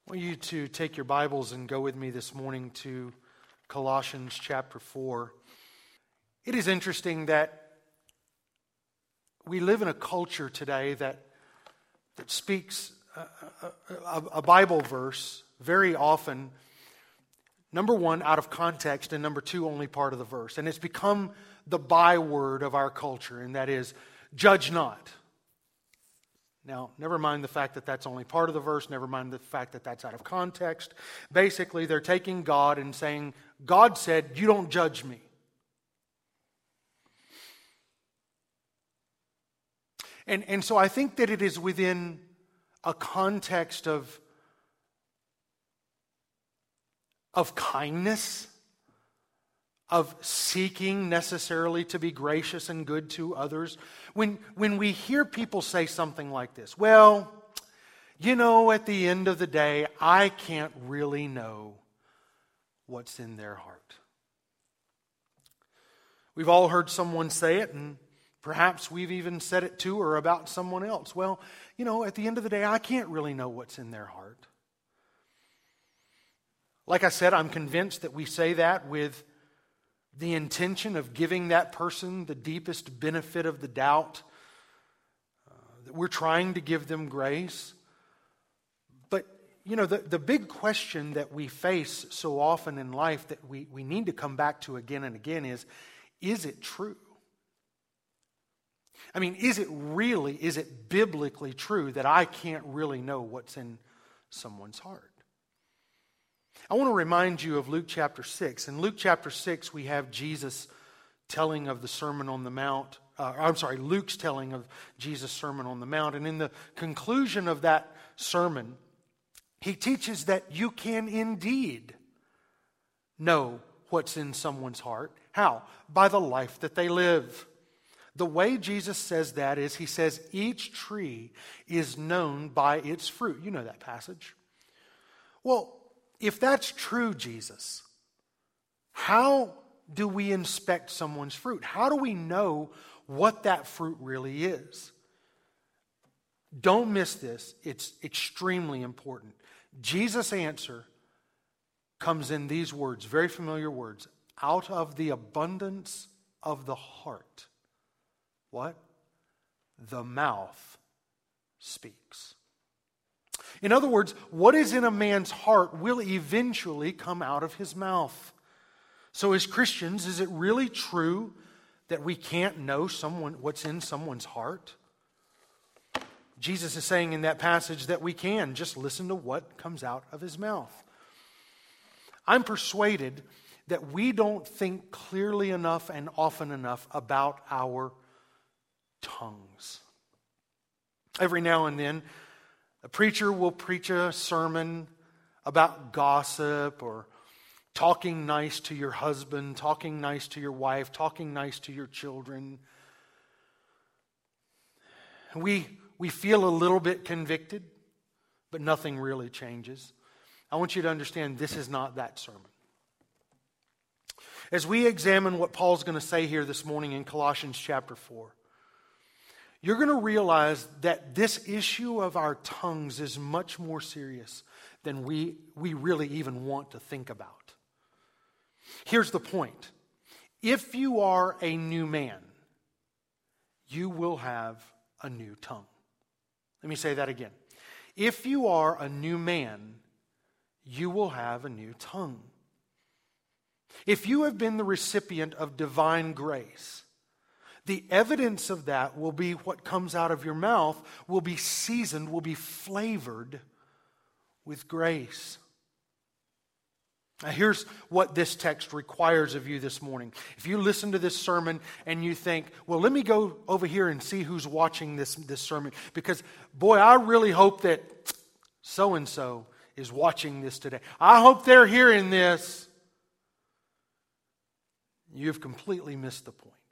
I want you to take your Bibles and go with me this morning to Colossians chapter 4. It is interesting that we live in a culture today that speaks a Bible verse very often, number one, out of context, and number two, only part of the verse. And it's become the byword of our culture, and that is, judge not. Now, never mind the fact that that's only part of the verse, never mind the fact that that's out of context. Basically, they're taking God and saying, God said, you don't judge me. And so I think that it is within a context of kindness, of seeking necessarily to be gracious and good to others. When we hear people say something like this, well, you know, at the end of the day, I can't really know what's in their heart. We've all heard someone say it, and perhaps we've even said it to or about someone else. Well, you know, at the end of the day, I can't really know what's in their heart. Like I said, I'm convinced that we say that with the intention of giving that person the deepest benefit of the doubt, that we're trying to give them grace. But, you know, the big question that we face so often in life that we need to come back to again and again is it true? I mean, is it biblically true that I can't really know what's in someone's heart? I want to remind you of Luke chapter 6. In Luke chapter 6, we have Jesus telling of the Sermon on the Mount. Luke's telling of Jesus' Sermon on the Mount. And in the conclusion of that sermon, he teaches that you can indeed know what's in someone's heart. How? By the life that they live. The way Jesus says that is, he says, each tree is known by its fruit. You know that passage. Well, if that's true, Jesus, how do we inspect someone's fruit? How do we know what that fruit really is? Don't miss this. It's extremely important. Jesus' answer comes in these words, very familiar words. Out of the abundance of the heart, what? The mouth speaks. In other words, what is in a man's heart will eventually come out of his mouth. So as Christians, is it really true that we can't know what's in someone's heart? Jesus is saying in that passage that we can. Just listen to what comes out of his mouth. I'm persuaded that we don't think clearly enough and often enough about our tongues. Every now and then, a preacher will preach a sermon about gossip or talking nice to your husband, talking nice to your wife, talking nice to your children. We feel a little bit convicted, but nothing really changes. I want you to understand this is not that sermon. As we examine what Paul's going to say here this morning in Colossians chapter 4, you're going to realize that this issue of our tongues is much more serious than we really even want to think about. Here's the point. If you are a new man, you will have a new tongue. Let me say that again. If you are a new man, you will have a new tongue. If you have been the recipient of divine grace, the evidence of that will be what comes out of your mouth will be seasoned, will be flavored with grace. Now here's what this text requires of you this morning. If you listen to this sermon and you think, well, let me go over here and see who's watching this sermon, because boy, I really hope that so-and-so is watching this today. I hope they're hearing this. You've completely missed the point.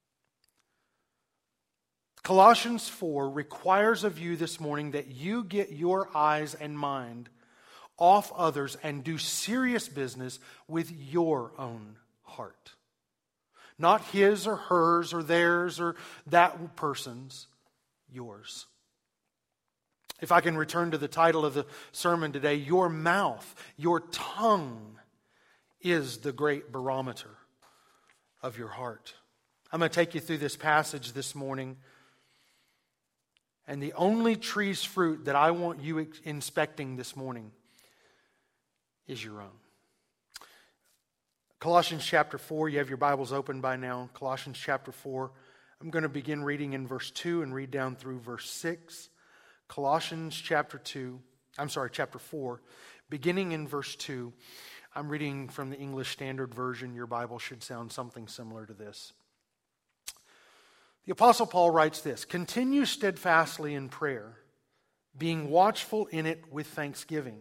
Colossians 4 requires of you this morning that you get your eyes and mind off others and do serious business with your own heart. Not his or hers or theirs or that person's, yours. If I can return to the title of the sermon today, your mouth, your tongue is the great barometer of your heart. I'm going to take you through this passage this morning. And the only tree's fruit that I want you inspecting this morning is your own. Colossians chapter 4, you have your Bibles open by now. Colossians chapter 4. I'm going to begin reading in verse 2 and read down through verse 6. Colossians chapter 4, beginning in verse 2. I'm reading from the English Standard Version. Your Bible should sound something similar to this. The Apostle Paul writes this: "Continue steadfastly in prayer, being watchful in it with thanksgiving.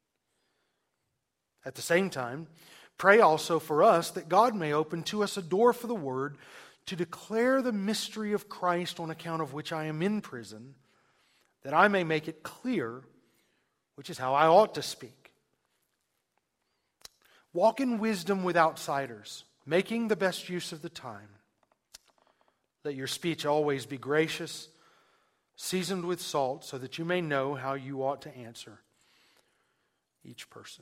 At the same time, pray also for us that God may open to us a door for the word to declare the mystery of Christ, on account of which I am in prison, that I may make it clear, which is how I ought to speak. Walk in wisdom with outsiders, making the best use of the time. Let your speech always be gracious, seasoned with salt, so that you may know how you ought to answer each person."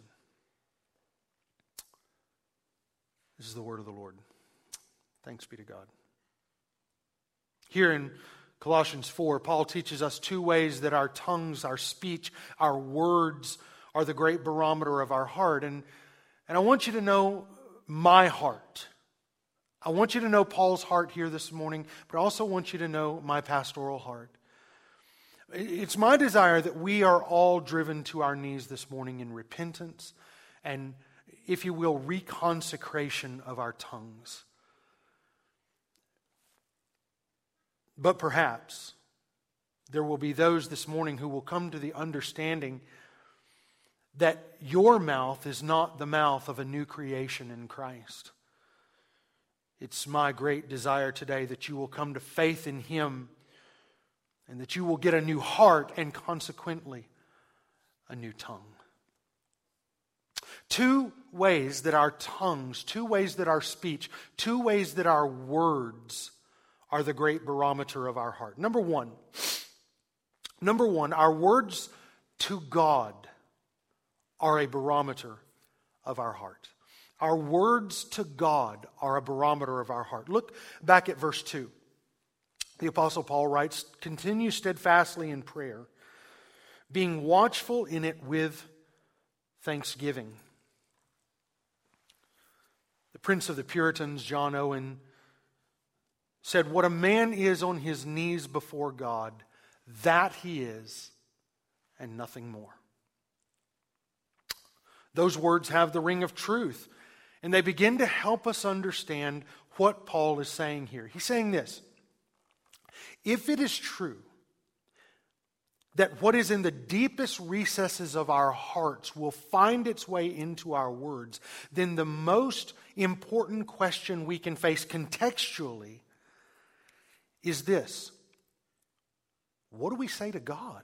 This is the word of the Lord. Thanks be to God. Here in Colossians 4, Paul teaches us two ways that our tongues, our speech, our words are the great barometer of our heart. And I want you to know my heart. I want you to know Paul's heart here this morning, but I also want you to know my pastoral heart. It's my desire that we are all driven to our knees this morning in repentance and, if you will, reconsecration of our tongues. But perhaps there will be those this morning who will come to the understanding that your mouth is not the mouth of a new creation in Christ. It's my great desire today that you will come to faith in Him and that you will get a new heart and consequently a new tongue. Two ways that our tongues, two ways that our speech, two ways that our words are the great barometer of our heart. Number one, our words to God are a barometer of our heart. Our words to God are a barometer of our heart. Look back at verse 2. The Apostle Paul writes, "Continue steadfastly in prayer, being watchful in it with thanksgiving." The Prince of the Puritans, John Owen, said, "What a man is on his knees before God, that he is, and nothing more." Those words have the ring of truth, and they begin to help us understand what Paul is saying here. He's saying this: if it is true that what is in the deepest recesses of our hearts will find its way into our words, then the most important question we can face contextually is this: what do we say to God?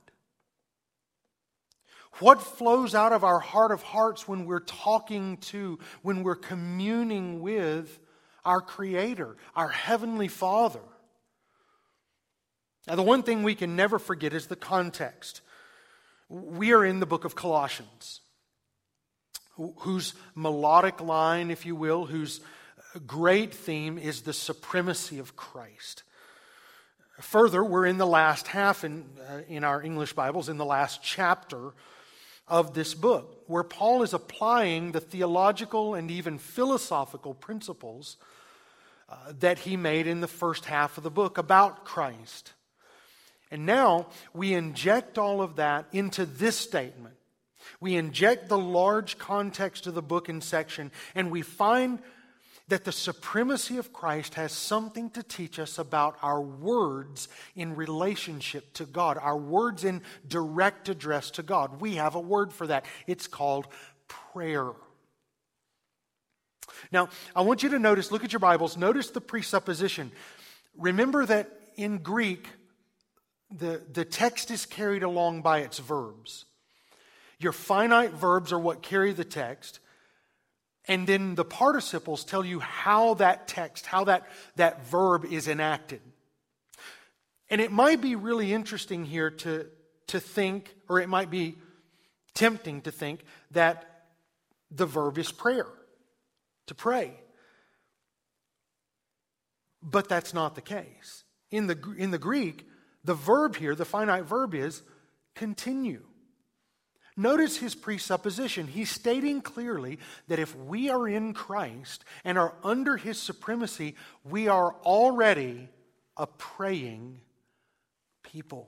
What flows out of our heart of hearts when we're talking to, when we're communing with our Creator, our Heavenly Father? Now, the one thing we can never forget is the context. We are in the book of Colossians, whose melodic line, if you will, whose great theme is the supremacy of Christ. Further, we're in the last half in our English Bibles, in the last chapter of this book, where Paul is applying the theological and even philosophical principles that he made in the first half of the book about Christ. And now we inject all of that into this statement. We inject the large context of the book and section, and we find that the supremacy of Christ has something to teach us about our words in relationship to God, our words in direct address to God. We have a word for that. It's called prayer. Now, I want you to notice, look at your Bibles, notice the presupposition. Remember that in Greek, the text is carried along by its verbs. Your finite verbs are what carry the text. And then the participles tell you how that text, how that verb is enacted. And it might be really interesting here to think, or it might be tempting to think, that the verb is prayer, to pray. But that's not the case. In the Greek, the verb here, the finite verb, is continue. Notice his presupposition. He's stating clearly that if we are in Christ and are under his supremacy, we are already a praying people.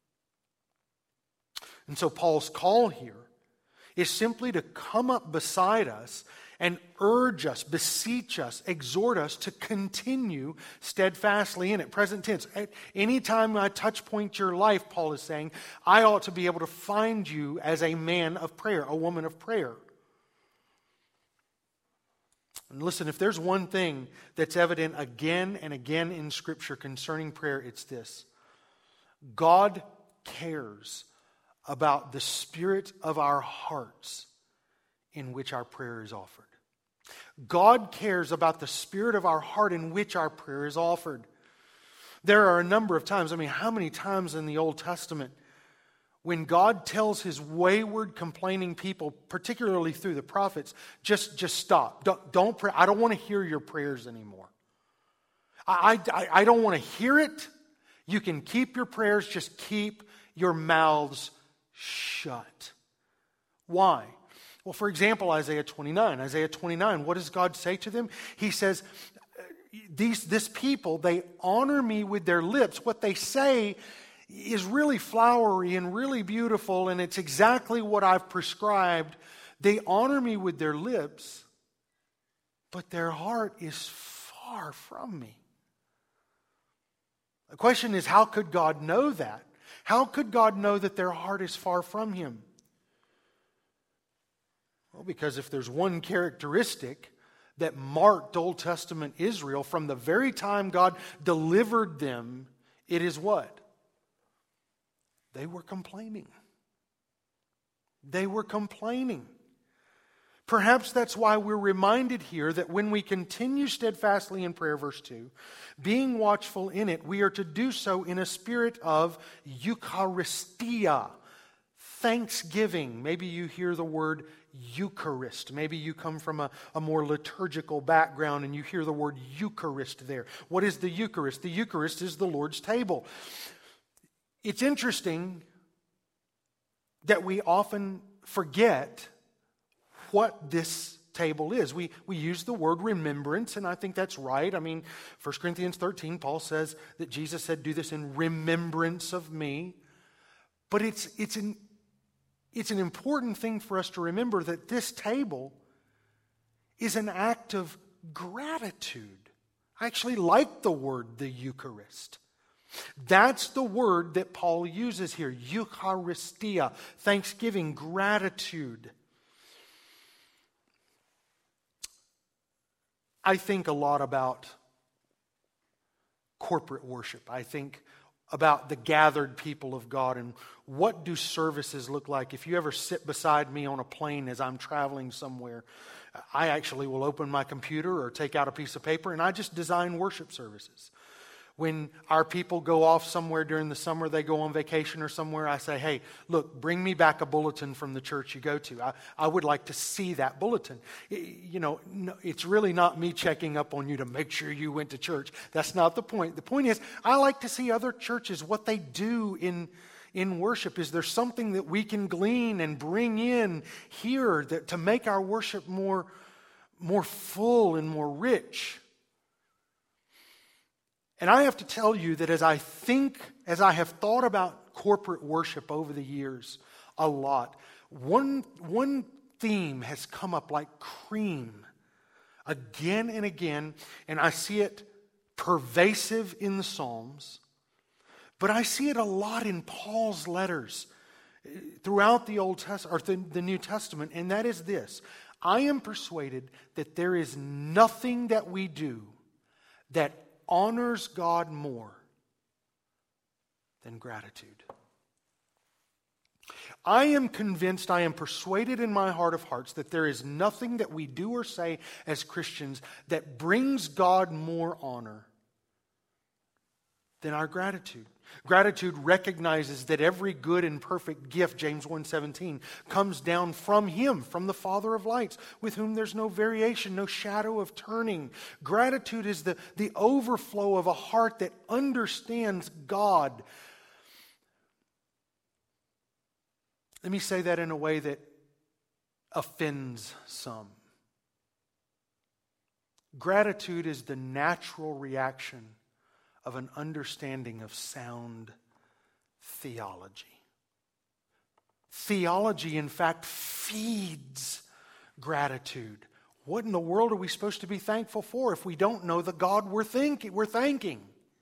And so Paul's call here is simply to come up beside us and urge us, beseech us, exhort us to continue steadfastly in it. Present tense. Anytime I touch point your life, Paul is saying, I ought to be able to find you as a man of prayer, a woman of prayer. And listen, if there's one thing that's evident again and again in Scripture concerning prayer, it's this. God cares about the spirit of our hearts in which our prayer is offered. God cares about the spirit of our heart in which our prayer is offered. There are a number of times, how many times in the Old Testament when God tells his wayward, complaining people, particularly through the prophets, just stop. Don't pray. I don't want to hear your prayers anymore. I don't want to hear it. You can keep your prayers, just keep your mouths shut. Why? Well, for example, Isaiah 29. Isaiah 29, what does God say to them? He says, this people, they honor me with their lips. What they say is really flowery and really beautiful, and it's exactly what I've prescribed. They honor me with their lips, but their heart is far from me. The question is, how could God know that? How could God know that their heart is far from him? Well, because if there's one characteristic that marked Old Testament Israel from the very time God delivered them, it is what? They were complaining. They were complaining. Perhaps that's why we're reminded here that when we continue steadfastly in prayer, verse 2, being watchful in it, we are to do so in a spirit of Eucharistia, thanksgiving. Maybe you hear the word Eucharist. Maybe you come from a more liturgical background and you hear the word Eucharist there. What is the Eucharist? The Eucharist is the Lord's table. It's interesting that we often forget what this table is. We use the word remembrance, and I think that's right. 1 Corinthians 13, Paul says that Jesus said, do this in remembrance of me. But it's an important thing for us to remember that this table is an act of gratitude. I actually like the word, the Eucharist. That's the word that Paul uses here, Eucharistia, thanksgiving, gratitude. I think a lot about corporate worship. I think about the gathered people of God and what do services look like. If you ever sit beside me on a plane as I'm traveling somewhere, I actually will open my computer or take out a piece of paper and I just design worship services. When our people go off somewhere during the summer, they go on vacation or somewhere, I say, hey, look, bring me back a bulletin from the church you go to. I would like to see that bulletin. It's really not me checking up on you to make sure you went to church. That's not the point. The point is, I like to see other churches, what they do in worship. Is there something that we can glean and bring in here to make our worship more full and more rich? And I have to tell you that as I have thought about corporate worship over the years a lot, one theme has come up like cream again and again, and I see it pervasive in the Psalms, but I see it a lot in Paul's letters throughout the Old Testament or the New Testament, and that is this: I am persuaded that there is nothing that we do that honors God more than gratitude. I am convinced, I am persuaded in my heart of hearts that there is nothing that we do or say as Christians that brings God more honor than our gratitude. Gratitude recognizes that every good and perfect gift, James 1:17, comes down from Him, from the Father of lights, with whom there's no variation, no shadow of turning. Gratitude is the overflow of a heart that understands God. Let me say that in a way that offends some. Gratitude is the natural reaction of an understanding of sound theology. Theology, in fact, feeds gratitude. What in the world are we supposed to be thankful for if we don't know the God we're thanking?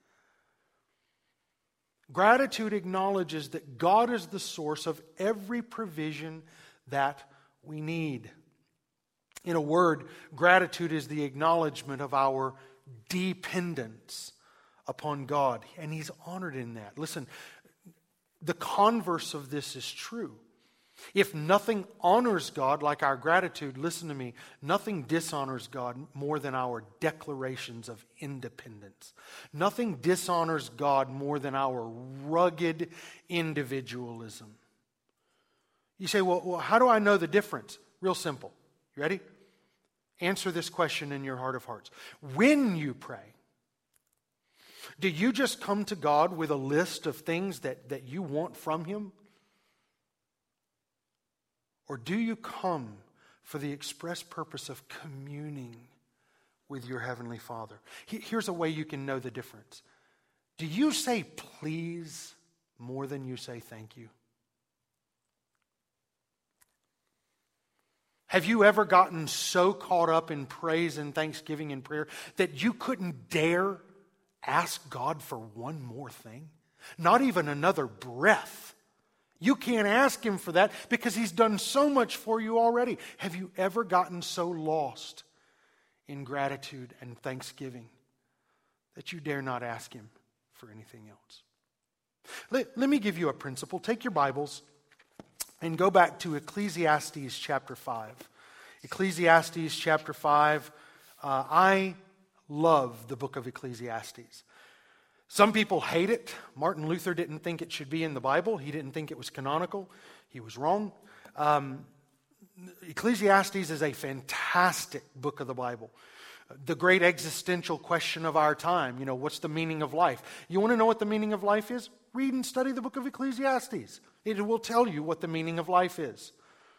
Gratitude acknowledges that God is the source of every provision that we need. In a word, gratitude is the acknowledgement of our dependence upon God, and He's honored in that. Listen, the converse of this is true. If nothing honors God like our gratitude, listen to me, nothing dishonors God more than our declarations of independence. Nothing dishonors God more than our rugged individualism. You say, well, how do I know the difference? Real simple. You ready? Answer this question in your heart of hearts. When you pray, do you just come to God with a list of things that you want from Him? Or do you come for the express purpose of communing with your Heavenly Father? Here's a way you can know the difference. Do you say please more than you say thank you? Have you ever gotten so caught up in praise and thanksgiving and prayer that you couldn't dare ask God for one more thing? Not even another breath. You can't ask Him for that because He's done so much for you already. Have you ever gotten so lost in gratitude and thanksgiving that you dare not ask Him for anything else? Let me give you a principle. Take your Bibles and go back to Ecclesiastes chapter 5. Ecclesiastes chapter 5. I love the book of Ecclesiastes. Some people hate it. Martin Luther didn't think it should be in the Bible. He didn't think it was canonical. He was wrong. Ecclesiastes is a fantastic book of the Bible. The great existential question of our time, what's the meaning of life? You want to know what the meaning of life is? Read and study the book of Ecclesiastes. It will tell you what the meaning of life is.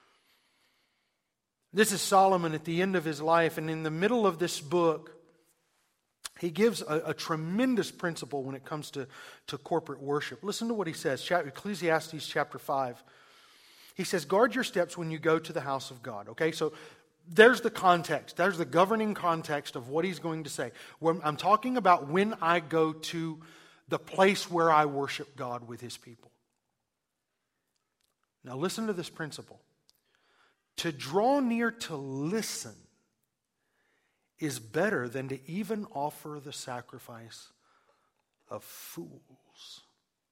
This is Solomon at the end of his life, and in the middle of this book, he gives a tremendous principle when it comes to corporate worship. Listen to what he says, Ecclesiastes chapter 5. He says, guard your steps when you go to the house of God. Okay, so there's the context. There's the governing context of what he's going to say. I'm talking about when I go to the place where I worship God with His people. Now listen to this principle. To draw near to listen is better than to even offer the sacrifice of fools.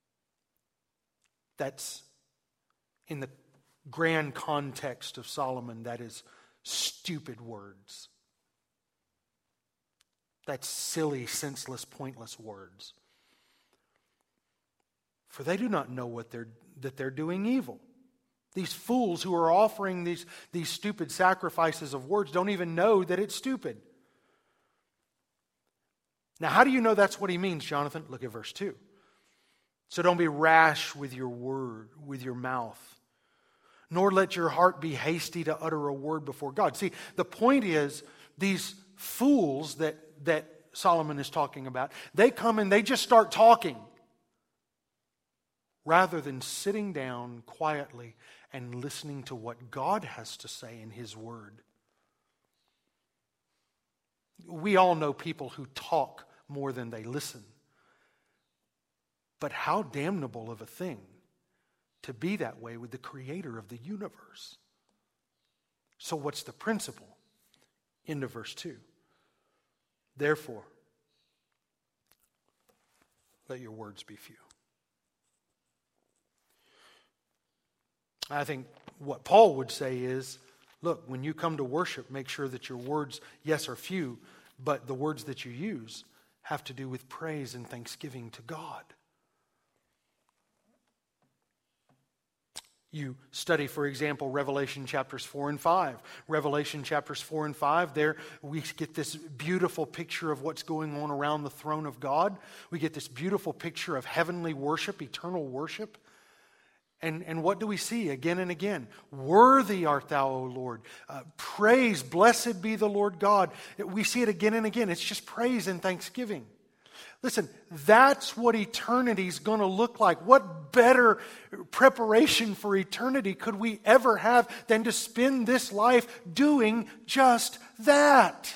That's in the grand context of Solomon, that is stupid words. That's silly, senseless, pointless words. For they do not know that they're doing evil. These fools who are offering these stupid sacrifices of words don't even know that it's stupid. Now, how do you know that's what he means, Jonathan? Look at verse 2. So don't be rash with your word, with your mouth, nor let your heart be hasty to utter a word before God. See, the point is, these fools that Solomon is talking about, they come and they just start talking rather than sitting down quietly and listening to what God has to say in His Word. We all know people who talk more than they listen. But how damnable of a thing to be that way with the Creator of the universe. So what's the principle? Into verse 2. Therefore, let your words be few. I think what Paul would say is, look, when you come to worship, make sure that your words, yes, are few, but the words that you use have to do with praise and thanksgiving to God. You study, for example, Revelation chapters 4 and 5. Revelation chapters 4 and 5, there we get this beautiful picture of what's going on around the throne of God. We get this beautiful picture of heavenly worship, eternal worship. And what do we see again and again? Worthy art thou, O Lord. Praise, blessed be the Lord God. We see it again and again. It's just praise and thanksgiving. Listen, that's what eternity's going to look like. What better preparation for eternity could we ever have than to spend this life doing just that?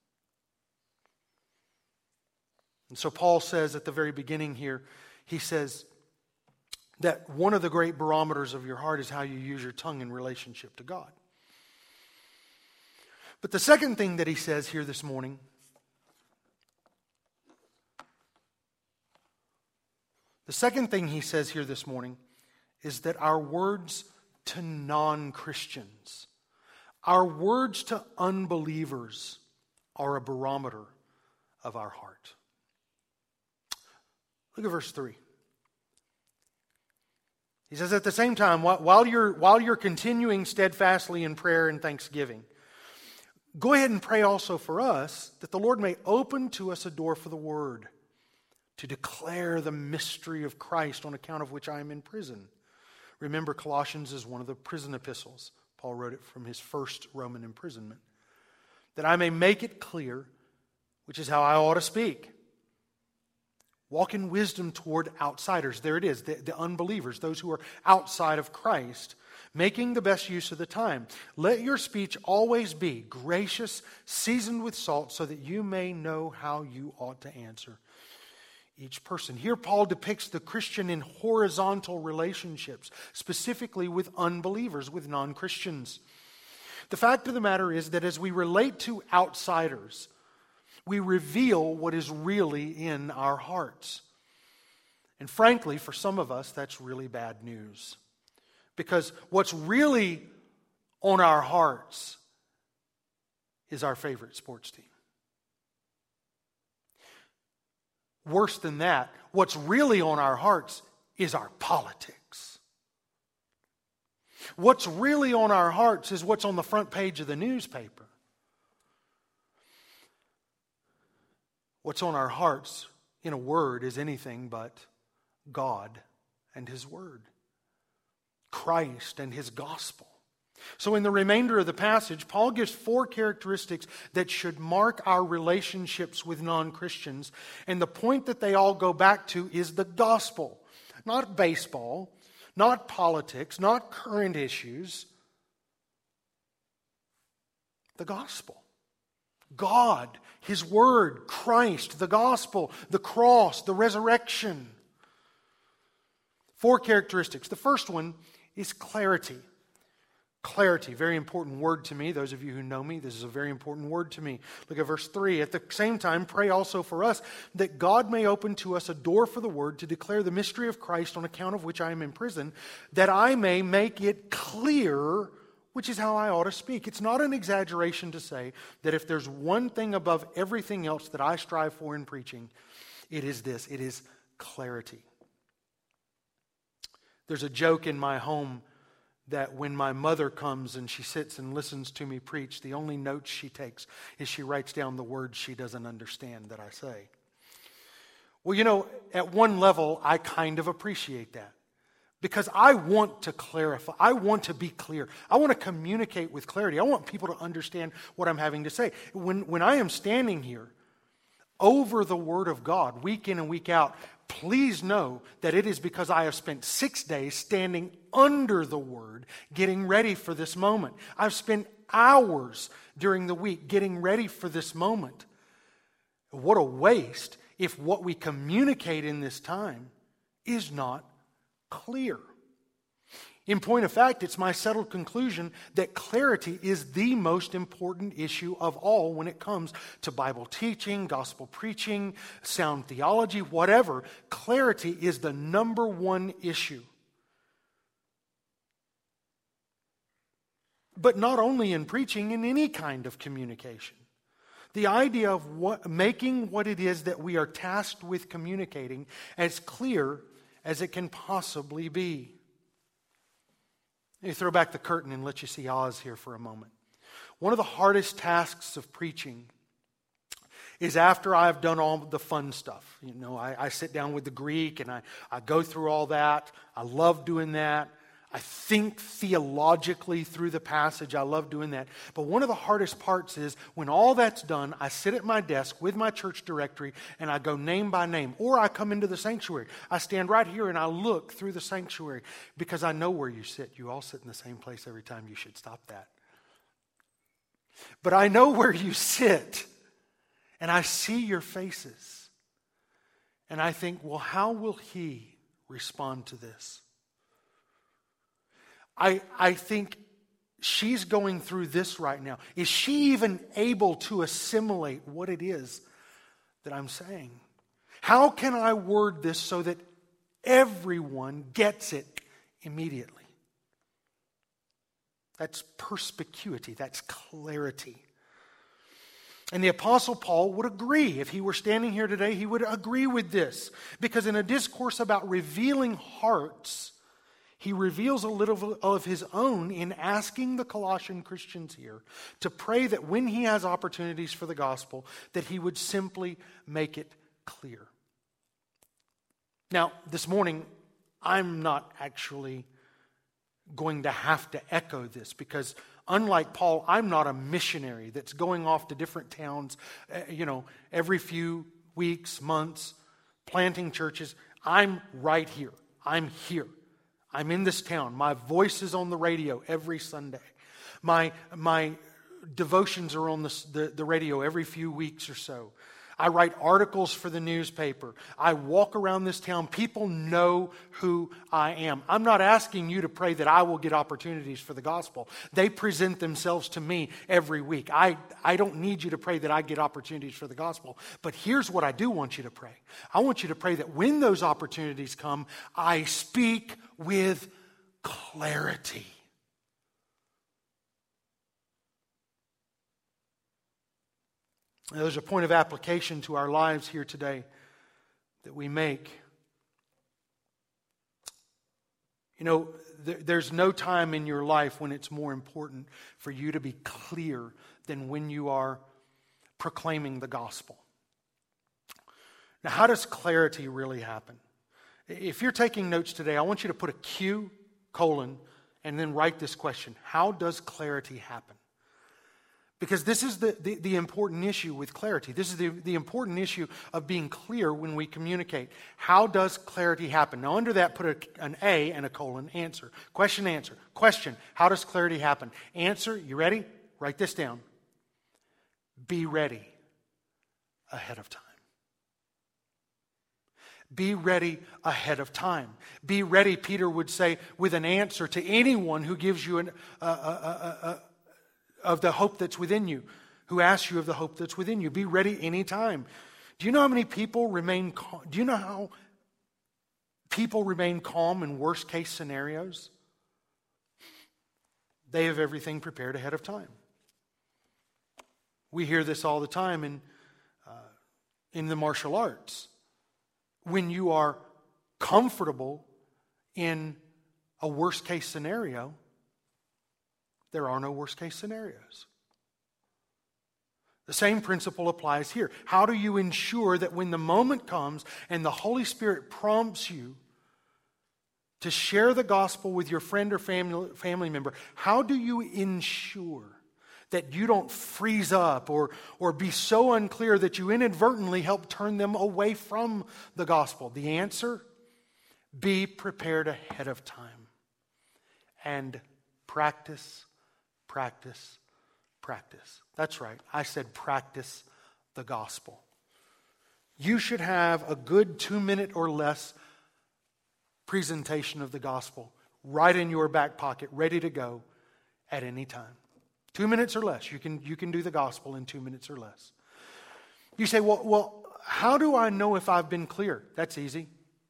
And so Paul says at the very beginning here, he says that one of the great barometers of your heart is how you use your tongue in relationship to God. But the second thing that he says here this morning, is that our words to non-Christians, our words to unbelievers are a barometer of our heart. Look at verse 3. He says, at the same time, while you're continuing steadfastly in prayer and thanksgiving, go ahead and pray also for us that the Lord may open to us a door for the word, to declare the mystery of Christ, on account of which I am in prison. Remember, Colossians is one of the prison epistles. Paul wrote it from his first Roman imprisonment. That I may make it clear, which is how I ought to speak. Walk in wisdom toward outsiders. There it is, the unbelievers, those who are outside of Christ, making the best use of the time. Let your speech always be gracious, seasoned with salt, so that you may know how you ought to answer each person. Here Paul depicts the Christian in horizontal relationships, specifically with unbelievers, with non-Christians. The fact of the matter is that as we relate to outsiders, we reveal what is really in our hearts. And frankly, for some of us, that's really bad news. Because what's really on our hearts is our favorite sports team. Worse than that, what's really on our hearts is our politics. What's really on our hearts is what's on the front page of the newspaper. What's on our hearts, in a word, is anything but God and His Word, Christ and His gospel. So in the remainder of the passage, Paul gives 4 characteristics that should mark our relationships with non-Christians. And the point that they all go back to is the gospel. Not baseball, not politics, not current issues. The gospel. God, His Word, Christ, the gospel, the cross, the resurrection. 4 characteristics. The first one is clarity. Clarity, very important word to me. Those of you who know me, this is a very important word to me. Look at verse 3. At the same time, pray also for us that God may open to us a door for the word to declare the mystery of Christ, on account of which I am in prison, that I may make it clear, which is how I ought to speak. It's not an exaggeration to say that if there's one thing above everything else that I strive for in preaching, it is this. It is clarity. There's a joke in my home that when my mother comes and she sits and listens to me preach, the only notes she takes is she writes down the words she doesn't understand that I say. Well, you know, at one level, I kind of appreciate that. Because I want to clarify. I want to be clear. I want to communicate with clarity. I want people to understand what I'm having to say. When I am standing here over the Word of God, week in and week out, please know that it is because I have spent 6 days standing under the Word, getting ready for this moment. I've spent hours during the week getting ready for this moment. What a waste if what we communicate in this time is not clear. In point of fact, it's my settled conclusion that clarity is the most important issue of all when it comes to Bible teaching, gospel preaching, sound theology, whatever. Clarity is the number one issue. But not only in preaching, in any kind of communication. The idea of making what it is that we are tasked with communicating as clear as it can possibly be. Let me throw back the curtain and let you see Oz here for a moment. One of the hardest tasks of preaching is after I've done all the fun stuff. You know, I sit down with the Greek and I go through all that. I love doing that. I think theologically through the passage. I love doing that. But one of the hardest parts is when all that's done, I sit at my desk with my church directory and I go name by name. Or I come into the sanctuary. I stand right here and I look through the sanctuary because I know where you sit. You all sit in the same place every time. You should stop that. But I know where you sit. And I see your faces. And I think, well, how will he respond to this? I think she's going through this right now. Is she even able to assimilate what it is that I'm saying? How can I word this so that everyone gets it immediately? That's perspicuity. That's clarity. And the Apostle Paul would agree. If he were standing here today, he would agree with this. Because in a discourse about revealing hearts, he reveals a little of his own in asking the Colossian Christians here to pray that when he has opportunities for the gospel, that he would simply make it clear. Now, this morning, I'm not actually going to have to echo this because unlike Paul, I'm not a missionary that's going off to different towns, every few weeks, months, planting churches. I'm right here. I'm here. I'm in this town. My voice is on the radio every Sunday. My devotions are on the radio every few weeks or so. I write articles for the newspaper. I walk around this town. People know who I am. I'm not asking you to pray that I will get opportunities for the gospel. They present themselves to me every week. I don't need you to pray that I get opportunities for the gospel. But here's what I do want you to pray. I want you to pray that when those opportunities come, I speak with clarity. Now, there's a point of application to our lives here today that we make. There's no time in your life when it's more important for you to be clear than when you are proclaiming the gospel. Now, how does clarity really happen? If you're taking notes today, I want you to put a Q, and then write this question. How does clarity happen? Because this is the important issue with clarity. This is the important issue of being clear when we communicate. How does clarity happen? Now, under that, put an A and a colon, answer. Question, answer. Question, how does clarity happen? Answer, you ready? Write this down. Be ready ahead of time. Be ready ahead of time. Be ready, Peter would say, with an answer to anyone who gives you of the hope that's within you, who asks you of the hope that's within you. Be ready anytime. Do you know how many people remain calm? Do you know how people remain calm in worst case scenarios? They have everything prepared ahead of time. We hear this all the time in the martial arts. When you are comfortable in a worst case scenario, there are no worst case scenarios. The same principle applies here. How do you ensure that when the moment comes and the Holy Spirit prompts you to share the gospel with your friend or family member, how do you ensure that you don't freeze up or be so unclear that you inadvertently help turn them away from the gospel? The answer, be prepared ahead of time and practice, practice, practice. That's right. I said practice the gospel. You should have a good 2-minute or less presentation of the gospel right in your back pocket, ready to go at any time. 2 minutes or less. You can do the gospel in 2 minutes or less. You say, well, how do I know if I've been clear? That's easy.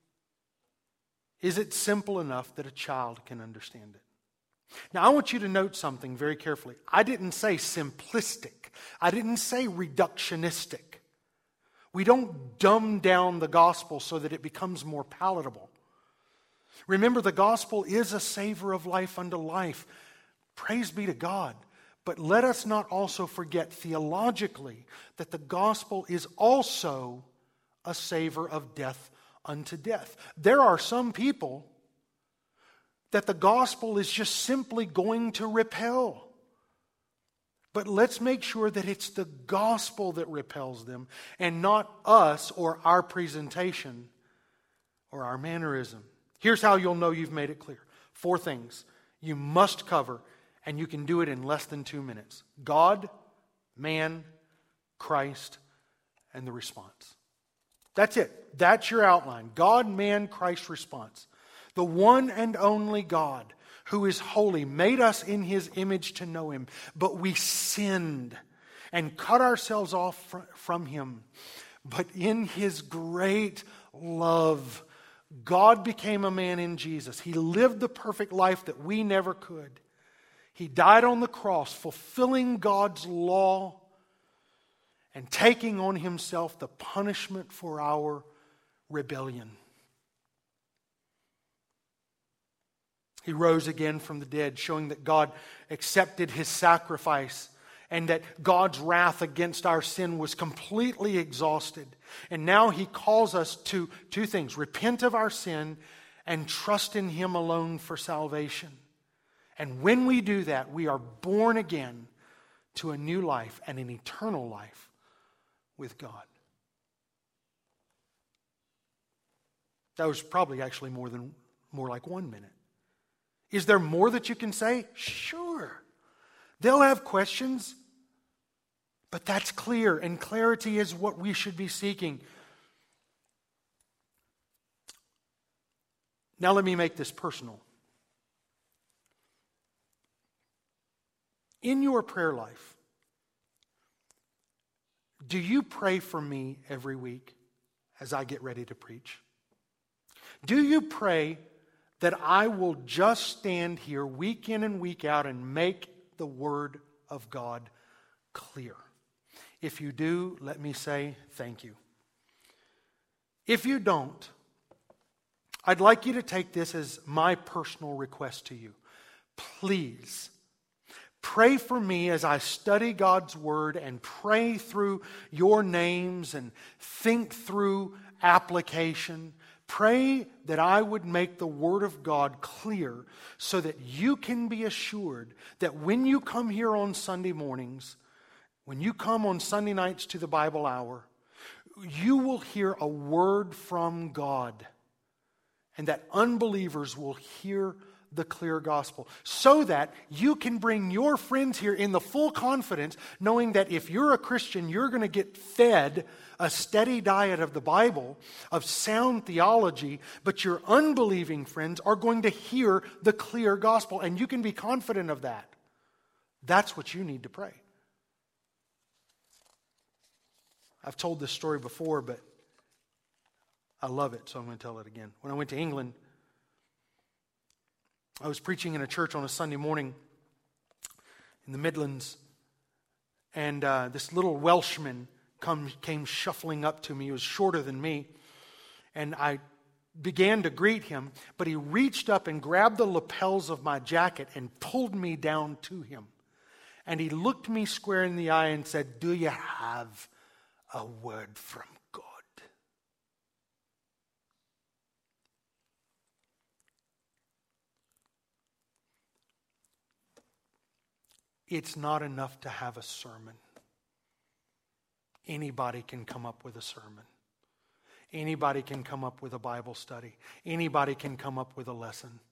Is it simple enough that a child can understand it? Now, I want you to note something very carefully. I didn't say simplistic. I didn't say reductionistic. We don't dumb down the gospel so that it becomes more palatable. Remember, the gospel is a savor of life unto life. Praise be to God. But let us not also forget theologically that the gospel is also a savor of death unto death. There are some people that the gospel is just simply going to repel. But let's make sure that it's the gospel that repels them and not us or our presentation or our mannerism. Here's how you'll know you've made it clear. 4 things you must cover, and you can do it in less than 2 minutes. God, man, Christ, and the response. That's it. That's your outline. God, man, Christ, response. The one and only God who is holy made us in His image to know Him, but we sinned and cut ourselves off from Him. But in His great love, God became a man in Jesus. He lived the perfect life that we never could. He died on the cross, fulfilling God's law and taking on Himself the punishment for our rebellion. He rose again from the dead, showing that God accepted His sacrifice and that God's wrath against our sin was completely exhausted. And now He calls us to 2 things: repent of our sin and trust in Him alone for salvation. And when we do that, we are born again to a new life and an eternal life with God. That was probably actually more like 1 minute. Is there more that you can say? Sure. They'll have questions, but that's clear, and clarity is what we should be seeking. Now let me make this personal. In your prayer life, do you pray for me every week as I get ready to preach? Do you pray that I will just stand here week in and week out and make the Word of God clear? If you do, let me say thank you. If you don't, I'd like you to take this as my personal request to you. Please, pray for me as I study God's Word and pray through your names and think through application. Pray that I would make the Word of God clear so that you can be assured that when you come here on Sunday mornings, when you come on Sunday nights to the Bible hour, you will hear a word from God, and that unbelievers will hear the clear gospel, so that you can bring your friends here in the full confidence, knowing that if you're a Christian, you're going to get fed a steady diet of the Bible, of sound theology, but your unbelieving friends are going to hear the clear gospel, and you can be confident of that. That's what you need to pray. I've told this story before, but I love it, so I'm going to tell it again. When I went to England, I was preaching in a church on a Sunday morning in the Midlands, and this little Welshman came shuffling up to me. He was shorter than me, and I began to greet him, but he reached up and grabbed the lapels of my jacket and pulled me down to him. And he looked me square in the eye and said, "Do you have a word from God?" It's not enough to have a sermon. Anybody can come up with a sermon. Anybody can come up with a Bible study. Anybody can come up with a lesson.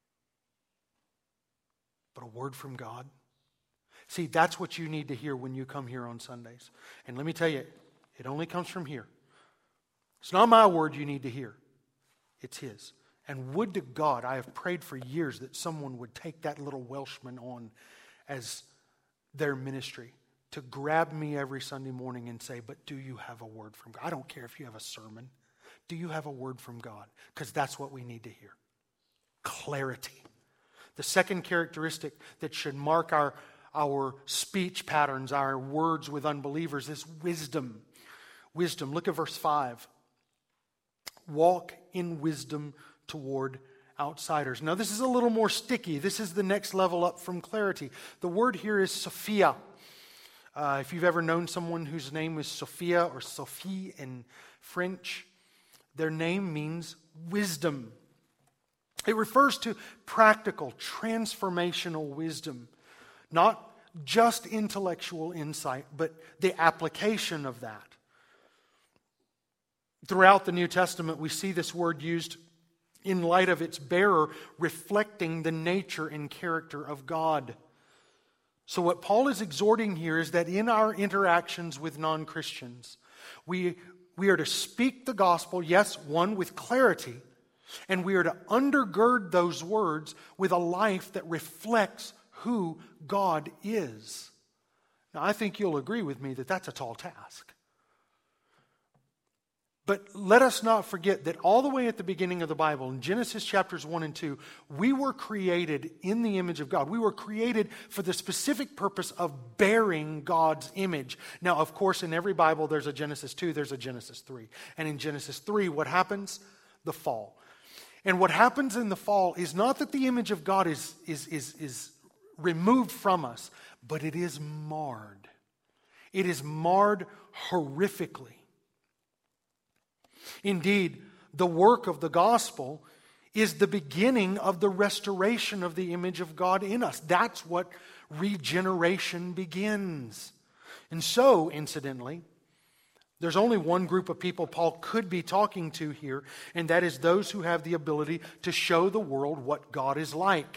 But a word from God? See, that's what you need to hear when you come here on Sundays. And let me tell you, it only comes from here. It's not my word you need to hear. It's His. And would to God, I have prayed for years that someone would take that little Welshman on as their ministry, to grab me every Sunday morning and say, "But do you have a word from God?" I don't care if you have a sermon. Do you have a word from God? Because that's what we need to hear. Clarity. The second characteristic that should mark our speech patterns, our words with unbelievers, is wisdom. Wisdom. Look at verse 5. Walk in wisdom toward outsiders. Now, this is a little more sticky. This is the next level up from clarity. The word here is Sophia. If you've ever known someone whose name is Sophia or Sophie in French, their name means wisdom. It refers to practical, transformational wisdom, not just intellectual insight, but the application of that. Throughout the New Testament, we see this word used in light of its bearer reflecting the nature and character of God. So what Paul is exhorting here is that in our interactions with non-Christians, we are to speak the gospel, yes, one, with clarity, and we are to undergird those words with a life that reflects who God is. Now, I think you'll agree with me that that's a tall task. But let us not forget that all the way at the beginning of the Bible, in Genesis chapters 1 and 2, we were created in the image of God. We were created for the specific purpose of bearing God's image. Now, of course, in every Bible, there's a Genesis 2, there's a Genesis 3. And in Genesis 3, what happens? The fall. And what happens in the fall is not that the image of God is removed from us, but it is marred. It is marred horrifically. Indeed, the work of the gospel is the beginning of the restoration of the image of God in us. That's what regeneration begins. And so, incidentally, there's only one group of people Paul could be talking to here, and that is those who have the ability to show the world what God is like.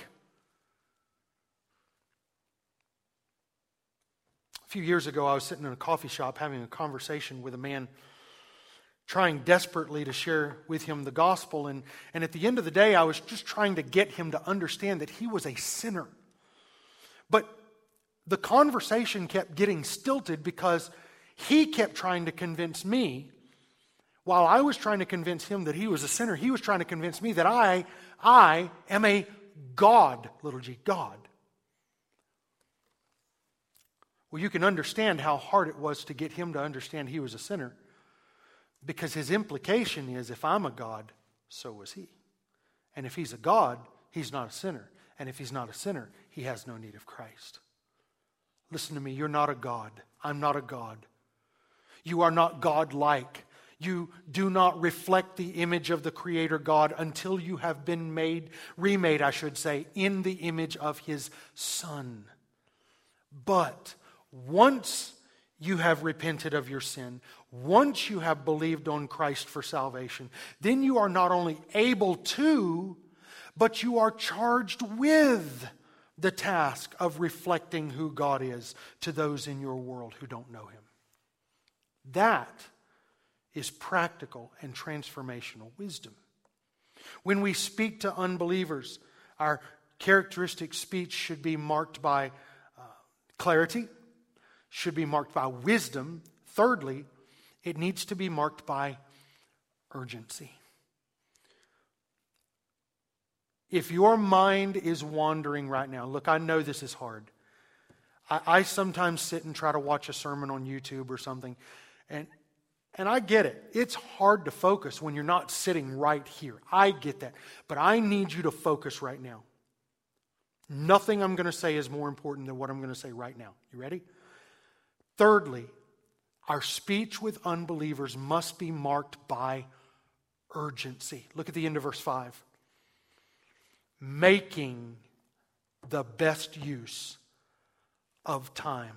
A few years ago, I was sitting in a coffee shop having a conversation with a man trying desperately to share with him the gospel. And at the end of the day, I was just trying to get him to understand that he was a sinner. But the conversation kept getting stilted because he kept trying to convince me, while I was trying to convince him that he was a sinner, he was trying to convince me that I am a God, little g, God. Well, you can understand how hard it was to get him to understand he was a sinner. Because his implication is, if I'm a God, so was he. And if he's a God, he's not a sinner. And if he's not a sinner, he has no need of Christ. Listen to me, you're not a God. I'm not a God. You are not God-like. You do not reflect the image of the Creator God until you have been remade, in the image of His Son. But once you have repented of your sin, once you have believed on Christ for salvation, then you are not only able to, but you are charged with the task of reflecting who God is to those in your world who don't know Him. That is practical and transformational wisdom. When we speak to unbelievers, our characteristic speech should be marked by clarity, should be marked by wisdom. Thirdly, it needs to be marked by urgency. If your mind is wandering right now, look, I know this is hard. I sometimes sit and try to watch a sermon on YouTube or something, and I get it. It's hard to focus when you're not sitting right here. I get that. But I need you to focus right now. Nothing I'm going to say is more important than what I'm going to say right now. You ready? Thirdly, our speech with unbelievers must be marked by urgency. Look at the end of verse 5. Making the best use of time.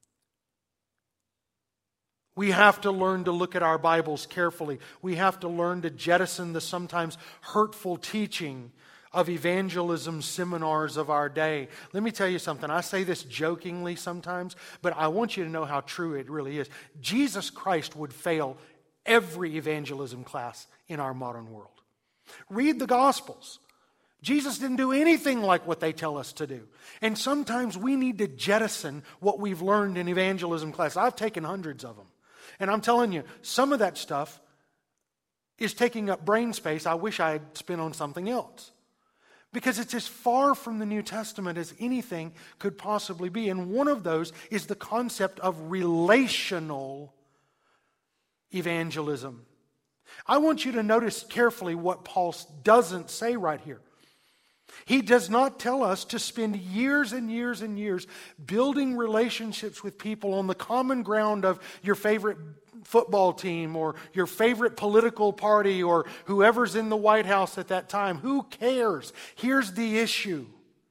We have to learn to look at our Bibles carefully. We have to learn to jettison the sometimes hurtful teaching of evangelism seminars of our day. Let me tell you something. I say this jokingly sometimes, but I want you to know how true it really is. Jesus Christ would fail every evangelism class in our modern world. Read the Gospels. Jesus didn't do anything like what they tell us to do. And sometimes we need to jettison what we've learned in evangelism class. I've taken hundreds of them. And I'm telling you, some of that stuff is taking up brain space I wish I had spent on something else. Because it's as far from the New Testament as anything could possibly be. And one of those is the concept of relational evangelism. I want you to notice carefully what Paul doesn't say right here. He does not tell us to spend years and years and years building relationships with people on the common ground of your favorite football team or your favorite political party or whoever's in the White House at that time. Who cares? Here's the issue.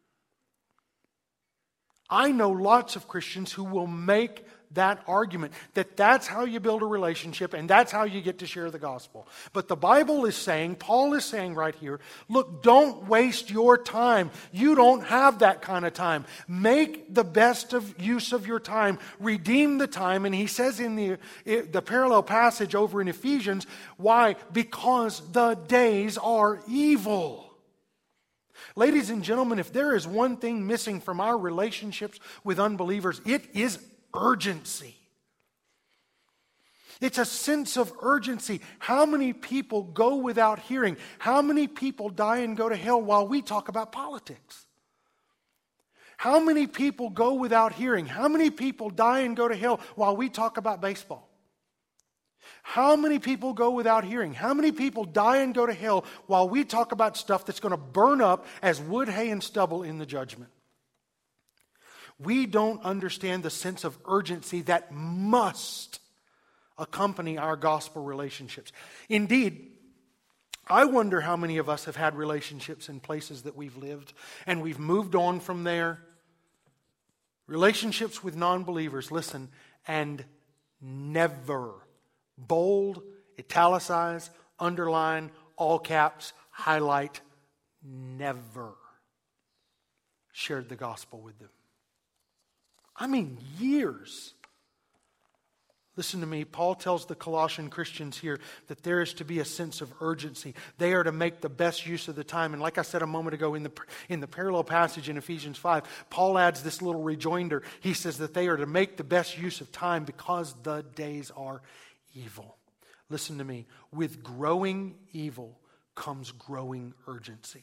I know lots of Christians who will make that argument, that that's how you build a relationship and that's how you get to share the gospel. But the Bible is saying, Paul is saying right here, look, don't waste your time. You don't have that kind of time. Make the best of use of your time. Redeem the time. And he says in the parallel passage over in Ephesians, why? Because the days are evil. Ladies and gentlemen, if there is one thing missing from our relationships with unbelievers, it is urgency. It's a sense of urgency. How many people go without hearing? How many people die and go to hell while we talk about politics? How many people go without hearing? How many people die and go to hell while we talk about baseball? How many people go without hearing? How many people die and go to hell while we talk about stuff that's going to burn up as wood, hay, and stubble in the judgment? We don't understand the sense of urgency that must accompany our gospel relationships. Indeed, I wonder how many of us have had relationships in places that we've lived and we've moved on from there. Relationships with non-believers, listen, and never, bold, italicize, underline, all caps, highlight, never shared the gospel with them. I mean, years. Listen to me. Paul tells the Colossian Christians here that there is to be a sense of urgency. They are to make the best use of the time. And like I said a moment ago in the parallel passage in Ephesians 5, Paul adds this little rejoinder. He says that they are to make the best use of time because the days are evil. Listen to me. With growing evil comes growing urgency.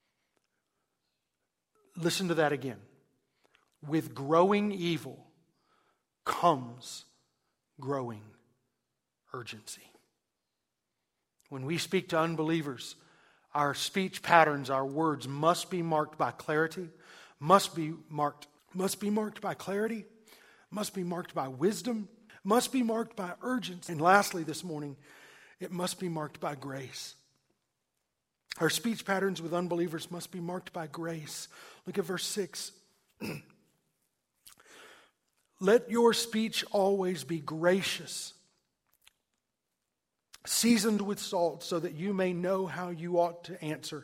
Listen to that again. With growing evil comes growing urgency. When we speak to unbelievers, our speech patterns, our words must be marked by clarity, must be marked by clarity, must be marked by wisdom, must be marked by urgency. And lastly this morning, it must be marked by grace. Our speech patterns with unbelievers must be marked by grace. Look at verse 6. Let your speech always be gracious, seasoned with salt, so that you may know how you ought to answer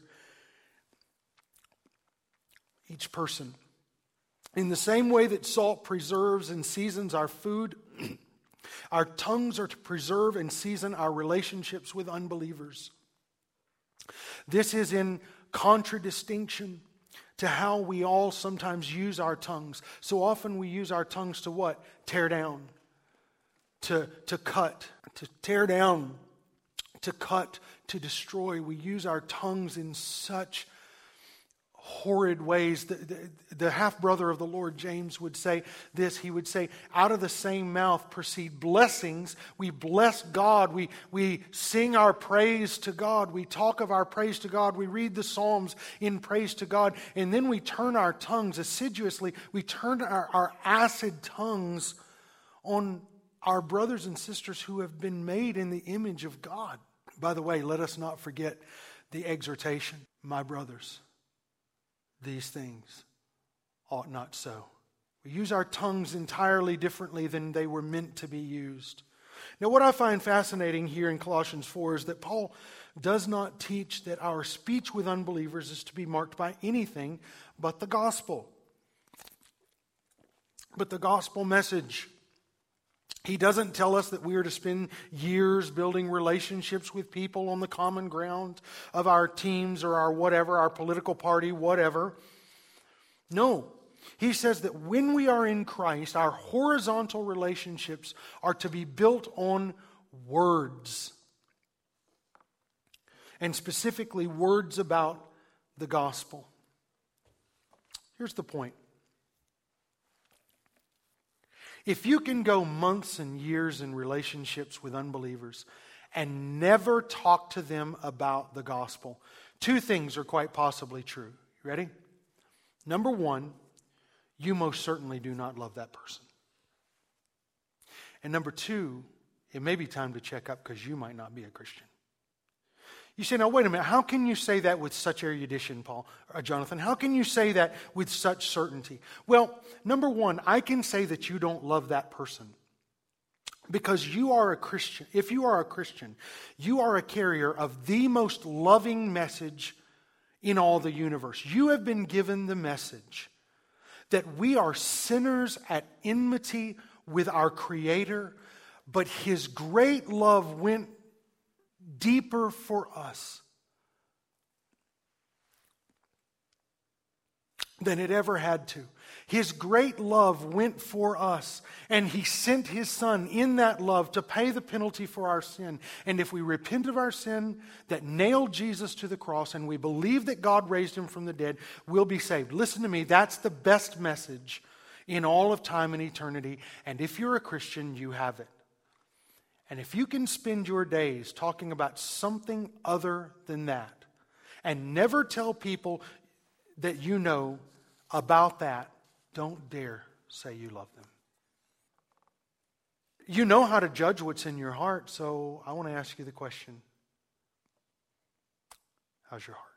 each person. In the same way that salt preserves and seasons our food, our tongues are to preserve and season our relationships with unbelievers. This is in contradistinction to how we all sometimes use our tongues. So often we use our tongues to what? Tear down, to cut, to tear down, to cut, to destroy. We use our tongues in such horrid ways. The half-brother of the Lord, James, would say this. He would say, out of the same mouth proceed blessings. We bless God. We sing our praise to God. We talk of our praise to God. We read the Psalms in praise to God. And then we turn our tongues assiduously. We turn our acid tongues on our brothers and sisters who have been made in the image of God. By the way, let us not forget the exhortation, my brothers. These things ought not so. We use our tongues entirely differently than they were meant to be used. Now, what I find fascinating here in Colossians 4 is that Paul does not teach that our speech with unbelievers is to be marked by anything but the gospel. But the gospel message. He doesn't tell us that we are to spend years building relationships with people on the common ground of our teams or our whatever, our political party, whatever. No. He says that when we are in Christ, our horizontal relationships are to be built on words. And specifically, words about the gospel. Here's the point. If you can go months and years in relationships with unbelievers and never talk to them about the gospel, two things are quite possibly true. You ready? Number one, you most certainly do not love that person. And number two, it may be time to check up because you might not be a Christian. You say, now wait a minute, how can you say that with such erudition, Jonathan? How can you say that with such certainty? Well, number one, I can say that you don't love that person because you are a Christian. If you are a Christian, you are a carrier of the most loving message in all the universe. You have been given the message that we are sinners at enmity with our Creator, but His great love went deeper for us than it ever had to. His great love went for us, and He sent His Son in that love to pay the penalty for our sin. And if we repent of our sin that nailed Jesus to the cross and we believe that God raised Him from the dead, we'll be saved. Listen to me, that's the best message in all of time and eternity. And if you're a Christian, you have it. And if you can spend your days talking about something other than that and never tell people that you know about that, don't dare say you love them. You know how to judge what's in your heart, so I want to ask you the question. How's your heart?